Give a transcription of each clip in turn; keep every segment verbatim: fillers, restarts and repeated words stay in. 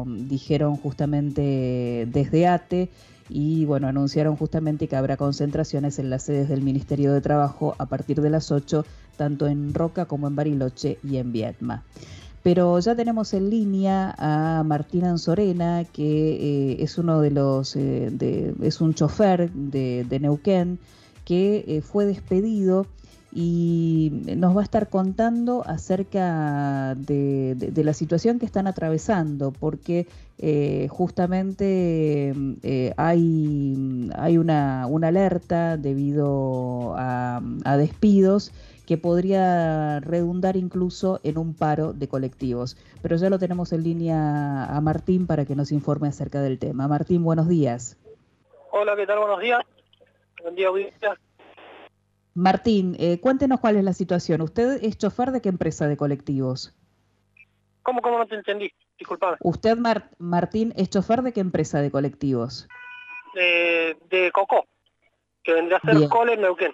dijeron justamente desde ATE y bueno, anunciaron justamente que habrá concentraciones en las sedes del Ministerio de Trabajo a partir de las ocho, tanto en Roca como en Bariloche y en Viedma. Pero ya tenemos en línea a Martín Anzorena, que eh, es uno de los, eh, de, es un chofer de, de Neuquén, que eh, fue despedido y nos va a estar contando acerca de, de, de la situación que están atravesando, porque eh, justamente eh, hay, hay una, una alerta debido a, a despidos que podría redundar incluso en un paro de colectivos. Pero ya lo tenemos en línea a Martín para que nos informe acerca del tema. Martín, buenos días. Hola, ¿qué tal? Buenos días. Buen día, audiencia. Martín, eh, cuéntenos cuál es la situación. ¿Usted es chofer de qué empresa de colectivos? ¿Cómo, cómo no te entendí? Disculpame. ¿Usted, Mar Martín, es chofer de qué empresa de colectivos? De, de Cocó, que vendría a ser Bien. Cole en Neuquén.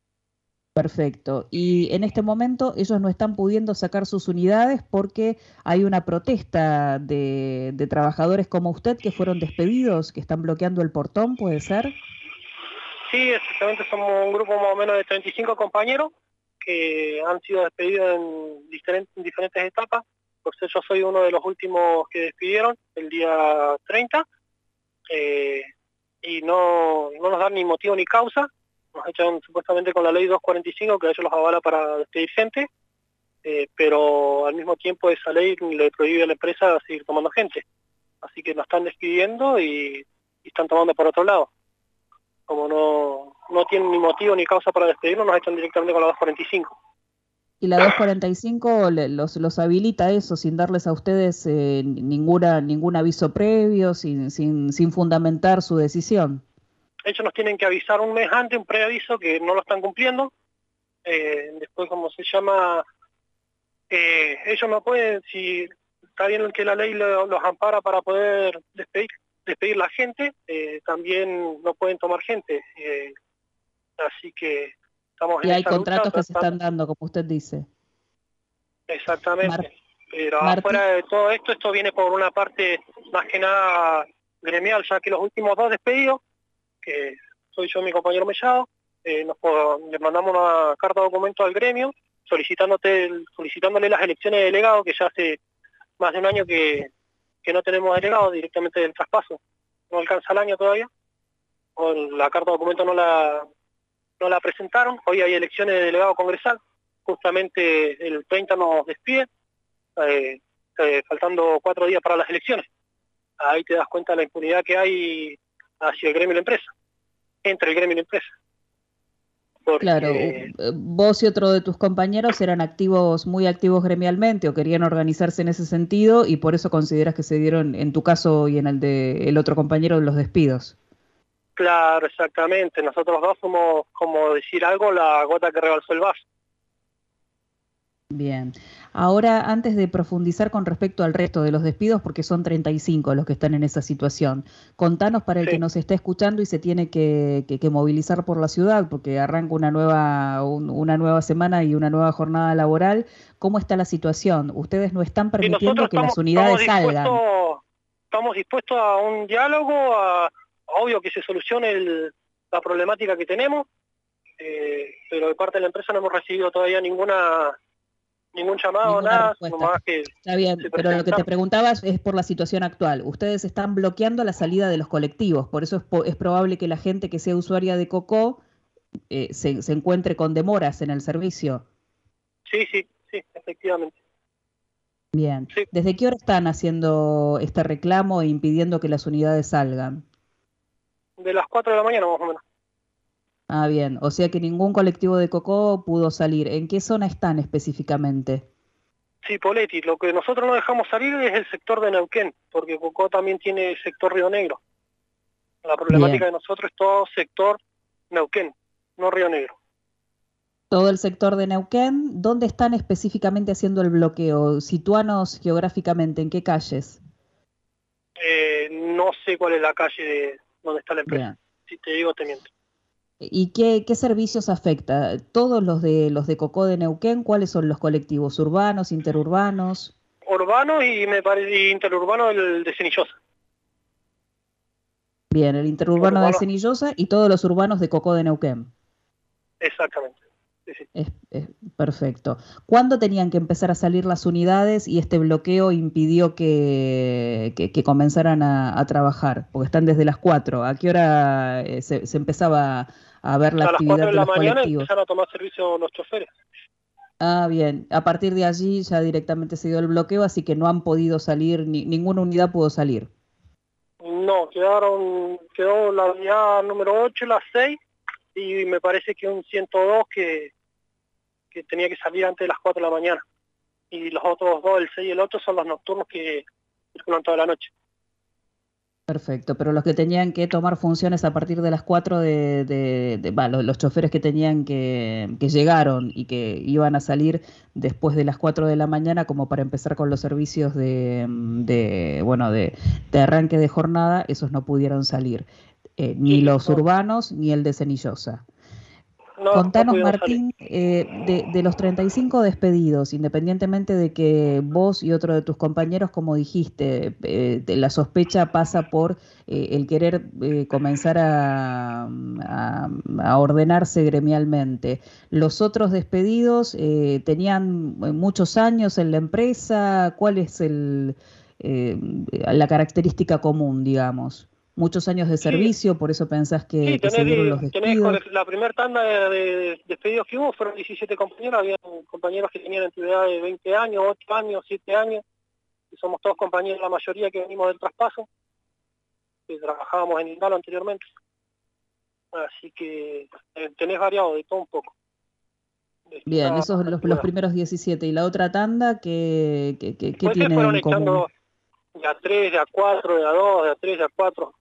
Perfecto. Y en este momento ellos no están pudiendo sacar sus unidades porque hay una protesta de, de trabajadores como usted que fueron despedidos, que están bloqueando el portón, ¿puede ser? Sí, exactamente, somos un grupo más o menos de treinta y cinco compañeros que han sido despedidos en diferentes, en diferentes etapas. Por eso yo soy uno de los últimos que despidieron el día treinta. Eh, y no, no nos dan ni motivo ni causa. Nos echan supuestamente con la ley doscientos cuarenta y cinco, que a ellos los avala para despedir gente, eh, pero al mismo tiempo esa ley le prohíbe a la empresa seguir tomando gente. Así que nos están despidiendo y, y están tomando por otro lado. Como no, no tienen ni motivo ni causa para despedirnos, nos echan directamente con la doscientos cuarenta y cinco. Y la doscientos cuarenta y cinco los, los habilita eso sin darles a ustedes eh, ninguna, ningún aviso previo, sin, sin, sin fundamentar su decisión. Ellos nos tienen que avisar un mes antes, un preaviso, que no lo están cumpliendo. Eh, después, como se llama, eh, ellos no pueden, si está bien que la ley lo, los ampara para poder despedir, despedir la gente, eh, también no pueden tomar gente. Eh, así que estamos Y en hay esa contratos lucha. que se están dando, como usted dice. Exactamente. Mar Pero Martín. afuera de todo esto, esto viene por una parte más que nada gremial, ya que los últimos dos despedidos, que soy yo y mi compañero Mellado, eh, nos, le mandamos una carta de documento al gremio solicitándote, solicitándole las elecciones de delegado, que ya hace más de un año que, que no tenemos delegado directamente del traspaso. No alcanza el año todavía. Con la carta de documento no la, no la presentaron. Hoy hay elecciones de delegado congresal. Justamente el treinta nos despiden, eh, eh, faltando cuatro días para las elecciones. Ahí te das cuenta de la impunidad que hay hacia el gremio y la empresa, entre el gremio y la empresa. Porque... Claro, vos y otro de tus compañeros eran activos, muy activos gremialmente o querían organizarse en ese sentido y por eso consideras que se dieron, en tu caso y en el de el otro compañero, los despidos. Claro, exactamente. Nosotros dos somos, como decir algo, la gota que rebalsó el vaso. Bien. Ahora, antes de profundizar con respecto al resto de los despidos, porque son treinta y cinco los que están en esa situación, contanos para el Sí. que nos está escuchando y se tiene que, que, que movilizar por la ciudad, porque arranca una nueva, un, una nueva semana y una nueva jornada laboral. ¿Cómo está la situación? Ustedes no están Y permitiendo nosotros que estamos, las unidades estamos salgan. dispuestos, estamos dispuestos a un diálogo, a, obvio que se solucione el, la problemática que tenemos, eh, pero de parte de la empresa no hemos recibido todavía ninguna ningún llamado, Ninguna nada, respuesta. nomás que Está bien, se pero lo que te presentaron. preguntaba es por la situación actual. Ustedes están bloqueando la salida de los colectivos, por eso es, po es probable que la gente que sea usuaria de Cocó eh, se, se encuentre con demoras en el servicio. Sí, sí, sí, efectivamente. Bien. Sí, ¿Desde qué hora están haciendo este reclamo e impidiendo que las unidades salgan? de las cuatro de la mañana más o menos. Ah, bien. O sea que ningún colectivo de Cocó pudo salir. ¿En qué zona están específicamente? Sí, Poletti, lo que nosotros no dejamos salir es el sector de Neuquén, porque Cocó también tiene el sector Río Negro. La problemática Bien. de nosotros es todo sector Neuquén, no Río Negro. Todo el sector de Neuquén, ¿dónde están específicamente haciendo el bloqueo? Situanos geográficamente, ¿en qué calles? Eh, no sé cuál es la calle de donde está la empresa. Bien. Si te digo, te miento. ¿Y qué, qué servicios afecta? ¿Todos los de los de Cocó de Neuquén? ¿Cuáles son los colectivos? ¿Urbanos, interurbanos? urbano y me parece interurbano el de Cenillosa. Bien, el interurbano Urbano. de Cenillosa y todos los urbanos de Cocó de Neuquén. Exactamente. Sí, sí. Es, es perfecto. ¿Cuándo tenían que empezar a salir las unidades y este bloqueo impidió que, que, que comenzaran a, a trabajar? Porque están desde las cuatro. ¿A qué hora eh, se, se empezaba a ver la A las actividad cuatro de de la los mañana colectivos? empezaron a tomar servicio los choferes. Ah, bien. A partir de allí ya directamente se dio el bloqueo, así que no han podido salir, ni, ninguna unidad pudo salir. No, quedaron, quedó la unidad número ocho, las seis, y me parece que un ciento dos que, que tenía que salir antes de las cuatro de la mañana. Y los otros dos, el seis y el ocho, son los nocturnos que circulan toda la noche. Perfecto, pero los que tenían que tomar funciones a partir de las cuatro de, de, de bah, los, los choferes que tenían que, que llegaron y que iban a salir después de las cuatro de la mañana como para empezar con los servicios de, de bueno, de, de arranque de jornada, esos no pudieron salir, eh, ni Sí, sí, los no, urbanos ni el de Cenillosa. no, no Contanos, pudieron salir. Martín, eh, de, de los treinta y cinco despedidos, independientemente de que vos y otro de tus compañeros, como dijiste, eh, de la sospecha pasa por eh, el querer eh, comenzar a, a- a ordenarse gremialmente. ¿Los otros despedidos eh, tenían muchos años en la empresa? ¿Cuál es el, eh, la característica común, digamos? Muchos años de Sí, servicio, por eso pensás sí, que, que se tenés, dieron los di- tenés despidos. la primera tanda de, de despedidos que hubo fueron diecisiete compañeros, había compañeros que tenían antigüedad de veinte años, ocho años, siete años, y somos todos compañeros, la mayoría que venimos del traspaso, que trabajábamos en Indalo anteriormente. Así que eh, tenés variado de todo un poco. Bien, Distintas esos son los, los antigüedades. primeros diecisiete. ¿Y la otra tanda qué, qué, qué- qué Después se tiene fueron en común? echando de a tres, de a cuatro, de a dos, de a tres, de a cuatro.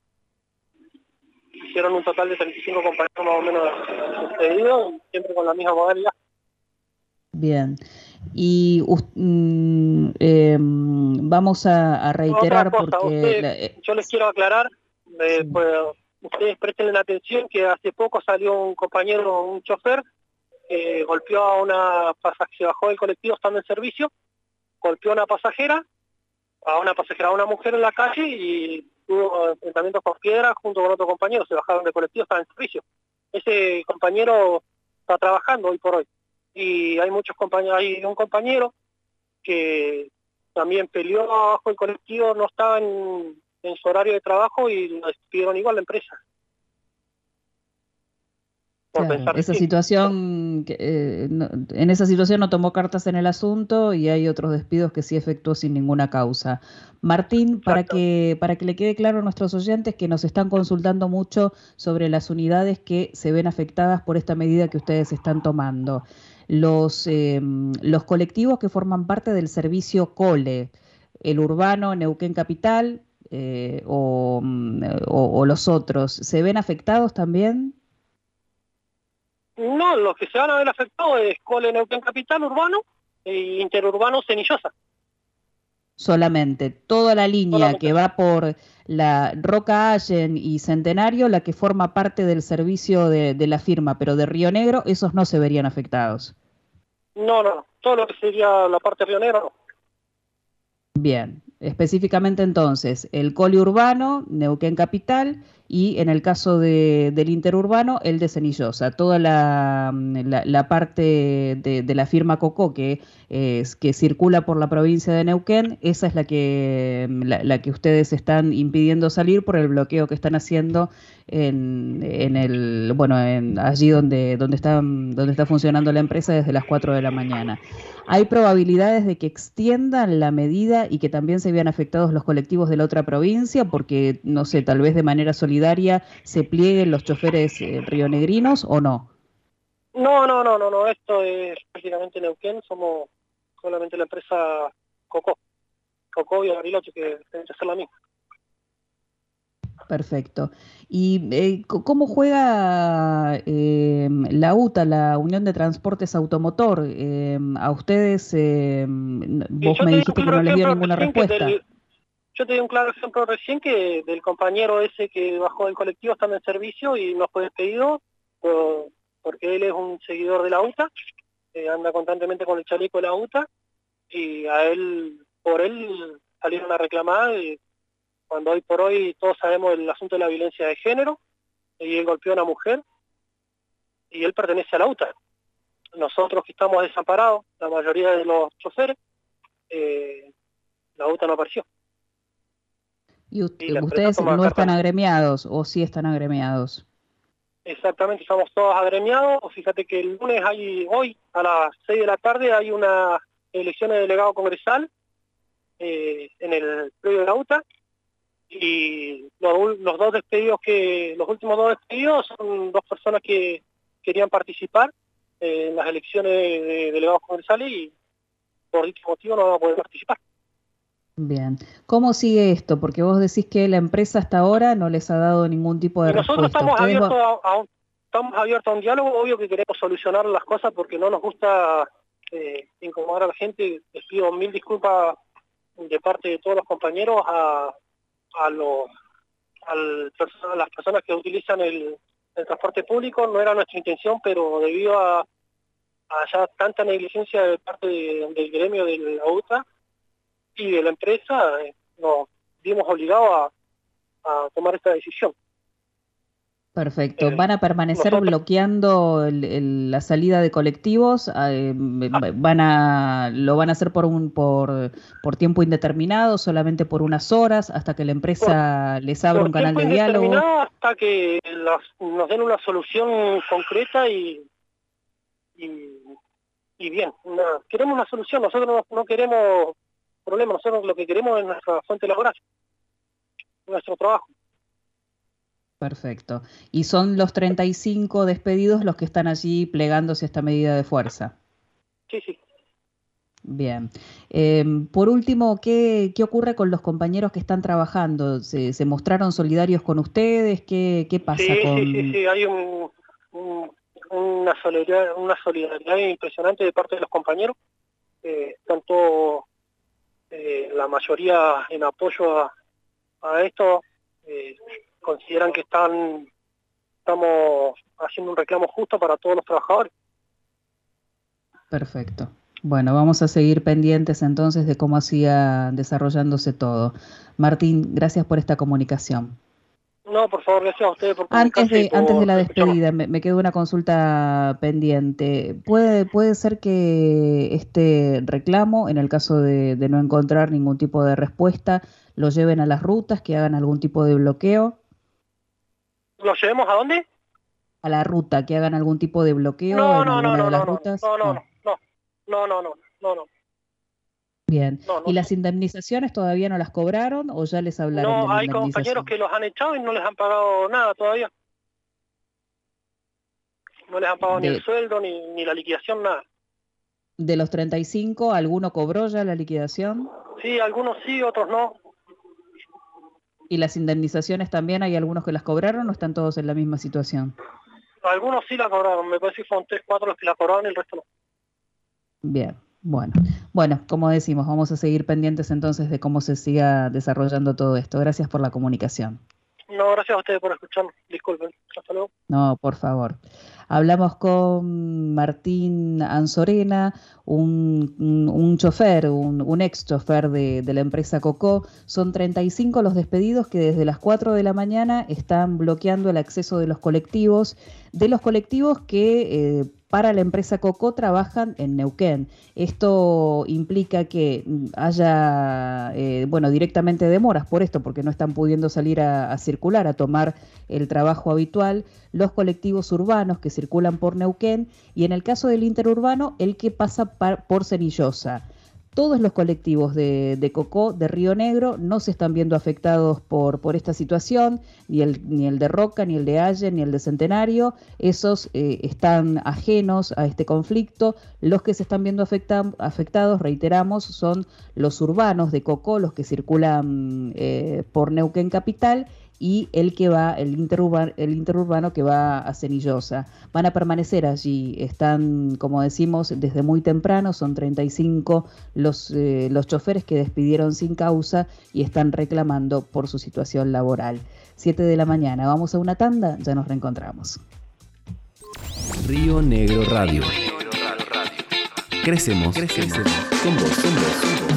Hicieron un total de treinta y cinco compañeros más o menos despedidos, siempre con la misma modalidad. Bien. Y us- mm, eh, vamos a, a Otra reiterar cosa, porque... ustedes, la- eh, yo les quiero aclarar, eh, sí. pues, ustedes presten atención que hace poco salió un compañero, un chofer, que golpeó a una pasajera, se bajó del colectivo estando en servicio, golpeó a una pasajera, a una pasajera, a una mujer en la calle y tuvo enfrentamientos con piedras junto con otro compañero, se bajaron del colectivo, estaba en servicio. Ese compañero está trabajando hoy por hoy. Y hay muchos compañeros, hay un compañero que también peleó abajo del colectivo, no estaba en, en su horario de trabajo y lo despidieron igual la empresa, por Claro, pensar esa distinto. situación, que, eh, no- en esa situación no tomó cartas en el asunto y hay otros despidos que sí efectuó sin ninguna causa. Martín, para Exacto. que, para que le quede claro a nuestros oyentes que nos están consultando mucho sobre las unidades que se ven afectadas por esta medida que ustedes están tomando. Los, eh, los colectivos que forman parte del servicio COLE, el urbano, Neuquén Capital, eh, o, mm, o o los otros, ¿se ven afectados también? No, los que se van a ver afectados es Cole Neuquén Capital Urbano e Interurbano Cenillosa, Solamente toda la línea solamente que eso. va por la Roca Allen y Centenario, la que forma parte del servicio de, de la firma, pero de Río Negro, esos no se verían afectados. No, no, no, todo lo que sería la parte rionera no. Bien, específicamente entonces el coli urbano, Neuquén Capital, y en el caso de, del interurbano, el de Cenillosa. Toda la, la, la parte de, de la firma Cocó que, es, que circula por la provincia de Neuquén, esa es la que, la, la que ustedes están impidiendo salir por el bloqueo que están haciendo en, en el, bueno, en, allí donde, donde, está, donde está funcionando la empresa desde las cuatro de la mañana. ¿Hay probabilidades de que extiendan la medida y que también se vean afectados los colectivos de la otra provincia? Porque, no sé, tal vez de manera solidaria se plieguen los choferes eh, rionegrinos o no. No, no, no, no, no, esto es prácticamente Neuquén, somos solamente la empresa Cocó, Cocó y Bariloche, que deben ser la misma. Perfecto. ¿Y eh, c- cómo juega eh, la UTA, la Unión de Transportes Automotor? Eh, a ustedes, eh, n- Y vos yo me te di un dijiste que claro no les dio ejemplo ninguna recién que respuesta. del, yo te di un claro ejemplo recién que del compañero ese que bajó del colectivo estando en servicio y no fue despedido por- porque él es un seguidor de la UTA, eh, anda constantemente con el chaleco de la UTA y a él por él salieron a reclamar, y cuando hoy por hoy todos sabemos el asunto de la violencia de género, y él golpeó a una mujer, y él pertenece a la U T A. Nosotros que estamos desamparados, la mayoría de los choferes, eh, la U T A no apareció. ¿Y, usted, y ustedes no están agremiados o sí están agremiados? Exactamente, estamos todos agremiados. Fíjate que el lunes hay, hoy a las seis de la tarde hay una elección de delegado congresal eh, en el predio de la U T A, y los, los dos despedidos que, los últimos dos despedidos son dos personas que querían participar eh, en las elecciones de, de delegados congresales y por dicho motivo no van a poder participar. Bien. ¿Cómo sigue esto? Porque vos decís que la empresa hasta ahora no les ha dado ningún tipo de y nosotros respuesta. Estamos abiertos va... a, a un, estamos abiertos a un diálogo, obvio que queremos solucionar las cosas porque no nos gusta eh, incomodar a la gente. Les pido mil disculpas de parte de todos los compañeros a, a, los, al, a las personas que utilizan el, el transporte público. No era nuestra intención, pero debido a, a ya tanta negligencia de parte de, del gremio de la U T A y de la empresa, eh, nos vimos obligados a, a tomar esta decisión. Perfecto. ¿Van a permanecer Nosotros, bloqueando el, el, la salida de colectivos? Eh, ¿Van a lo van a hacer por un por por tiempo indeterminado, solamente por unas horas, hasta que la empresa por, les abra un canal de diálogo? Hasta que las, nos den una solución concreta y y, y bien. Una, queremos una solución. Nosotros no, no queremos problemas. Nosotros lo que queremos es nuestra fuente laboral, nuestro trabajo. Perfecto. ¿Y son los treinta y cinco despedidos los que están allí plegándose a esta medida de fuerza? Sí, sí. Bien. Eh, por último, ¿qué, ¿qué ocurre con los compañeros que están trabajando? ¿Se, se mostraron solidarios con ustedes? ¿Qué, qué pasa sí, con...? Sí, sí, sí. Hay un, un, una, solidaridad, una solidaridad impresionante de parte de los compañeros. Eh, tanto eh, la mayoría en apoyo a, a esto... Eh, consideran que están estamos haciendo un reclamo justo para todos los trabajadores. Perfecto. Bueno, vamos a seguir pendientes entonces de cómo siga desarrollándose todo. Martín, gracias por esta comunicación. No, por favor, gracias a ustedes por Antes de, por antes de la despedida, me, me quedó una consulta pendiente. ¿Puede, puede ser que este reclamo, en el caso de, de no encontrar ningún tipo de respuesta, lo lleven a las rutas, que hagan algún tipo de bloqueo? ¿Lo llevemos a dónde? A la ruta, que hagan algún tipo de bloqueo no, en no, alguna no, de las no, rutas. No, no, no, no, no, no, no, no, no. Bien. No, no, ¿Y las indemnizaciones todavía no las cobraron o ya les hablaron no, de la hay indemnización? compañeros que los han echado y no les han pagado nada todavía. No les han pagado de... ni el sueldo, ni, ni la liquidación, nada. ¿De los treinta y cinco, alguno cobró ya la liquidación? Sí, algunos sí, otros no. ¿Y las indemnizaciones también hay algunos que las cobraron o están todos en la misma situación? Algunos sí la cobraron, me parece que fueron tres, cuatro los que la cobraron y el resto no. Bien, bueno. Bueno, como decimos, vamos a seguir pendientes entonces de cómo se siga desarrollando todo esto. Gracias por la comunicación. No, gracias a ustedes por escucharnos. Disculpen. Hasta luego. No, por favor. Hablamos con Martín Anzorena, un, un, un chofer, un, un ex chofer de, de la empresa Cocó. Son treinta y cinco los despedidos que desde las cuatro de la mañana están bloqueando el acceso de los colectivos, de los colectivos que eh, para la empresa Cocó trabajan en Neuquén. Esto implica que haya, eh, bueno, directamente demoras por esto, porque no están pudiendo salir a, a circular, a tomar el trabajo habitual, los colectivos urbanos que circulan por Neuquén y en el caso del interurbano, el que pasa par, por Cenillosa. Todos los colectivos de, de Cocó, de Río Negro, no se están viendo afectados por, por esta situación, ni el, ni el de Roca, ni el de Allen, ni el de Centenario. Esos eh, están ajenos a este conflicto. Los que se están viendo afecta, afectados, reiteramos, son los urbanos de Cocó, los que circulan eh, por Neuquén Capital, y el que va, el interurbano, el interurbano que va a Cenillosa. Van a permanecer allí, están, como decimos, desde muy temprano, son treinta y cinco los, eh, los choferes que despidieron sin causa y están reclamando por su situación laboral. siete de la mañana, vamos a una tanda, ya nos reencontramos. Río Negro Radio. Crecemos, crecemos con vos, con vos, con vos.